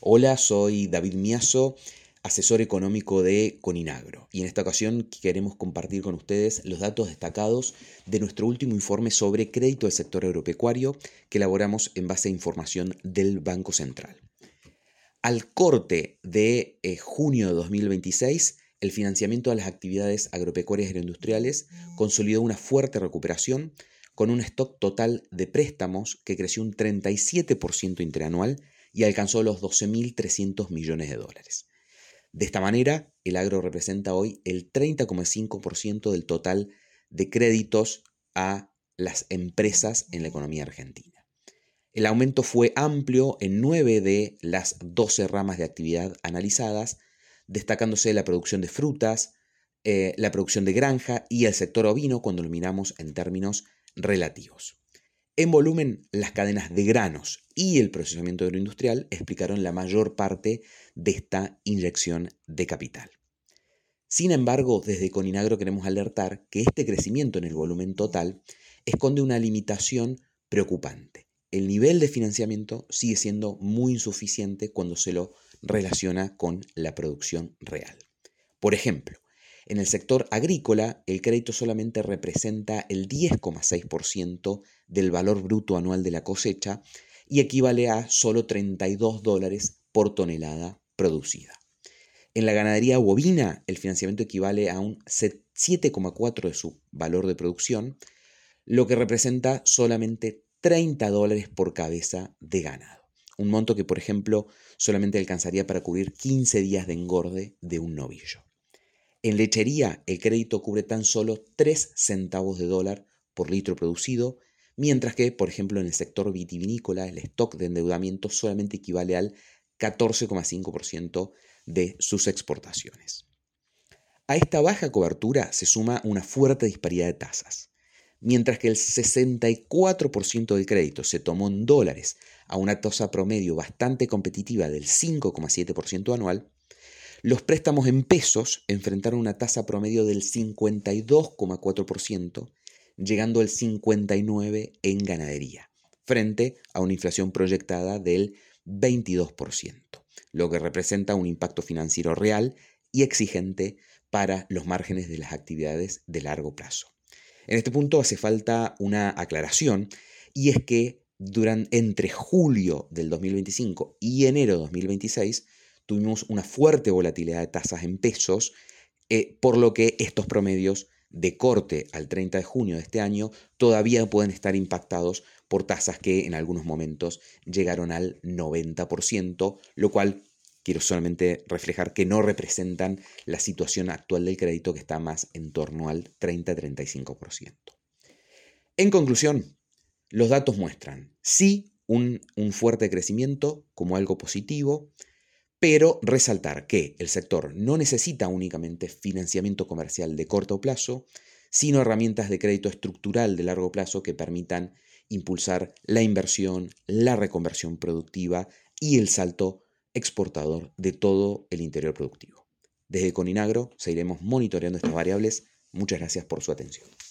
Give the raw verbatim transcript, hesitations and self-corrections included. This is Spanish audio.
Hola, soy David Miazo, asesor económico de Coninagro, y en esta ocasión queremos compartir con ustedes los datos destacados de nuestro último informe sobre crédito del sector agropecuario que elaboramos en base a información del Banco Central. Al corte de eh, junio de dos mil veintiséis, el financiamiento de las actividades agropecuarias y agroindustriales consolidó una fuerte recuperación con un stock total de préstamos que creció un treinta y siete por ciento interanual y alcanzó los doce mil trescientos millones de dólares. De esta manera, el agro representa hoy el treinta coma cinco por ciento del total de créditos a las empresas en la economía argentina. El aumento fue amplio en nueve de las doce ramas de actividad analizadas, destacándose la producción de frutas, eh, la producción de granja y el sector ovino cuando lo miramos en términos relativos. En volumen, las cadenas de granos y el procesamiento agroindustrial explicaron la mayor parte de esta inyección de capital. Sin embargo, desde Coninagro queremos alertar que este crecimiento en el volumen total esconde una limitación preocupante. El nivel de financiamiento sigue siendo muy insuficiente cuando se lo relaciona con la producción real. Por ejemplo, en el sector agrícola, el crédito solamente representa el diez coma seis por ciento del valor bruto anual de la cosecha y equivale a solo treinta y dos dólares por tonelada producida. En la ganadería bovina, el financiamiento equivale a un siete coma cuatro por ciento de su valor de producción, lo que representa solamente treinta dólares por cabeza de ganado. Un monto que, por ejemplo, solamente alcanzaría para cubrir quince días de engorde de un novillo. En lechería, el crédito cubre tan solo tres centavos de dólar por litro producido, mientras que, por ejemplo, en el sector vitivinícola, el stock de endeudamiento solamente equivale al catorce coma cinco por ciento de sus exportaciones. A esta baja cobertura se suma una fuerte disparidad de tasas. Mientras que el sesenta y cuatro por ciento del crédito se tomó en dólares a una tasa promedio bastante competitiva del cinco coma siete por ciento anual, los préstamos en pesos enfrentaron una tasa promedio del cincuenta y dos coma cuatro por ciento, llegando al cincuenta y nueve por ciento en ganadería, frente a una inflación proyectada del veintidós por ciento, lo que representa un impacto financiero real y exigente para los márgenes de las actividades de largo plazo. En este punto hace falta una aclaración, y es que durante, entre julio del dos mil veinticinco y enero de dos mil veintiséis tuvimos una fuerte volatilidad de tasas en pesos, eh, por lo que estos promedios de corte al treinta de junio de este año todavía pueden estar impactados por tasas que en algunos momentos llegaron al noventa por ciento, lo cual quiero solamente reflejar que no representan la situación actual del crédito, que está más en torno al treinta a treinta y cinco por ciento. En conclusión, los datos muestran, sí, un, un fuerte crecimiento como algo positivo, pero resaltar que el sector no necesita únicamente financiamiento comercial de corto plazo, sino herramientas de crédito estructural de largo plazo que permitan impulsar la inversión, la reconversión productiva y el salto exportador de todo el interior productivo. Desde Coninagro seguiremos monitoreando estas variables. Muchas gracias por su atención.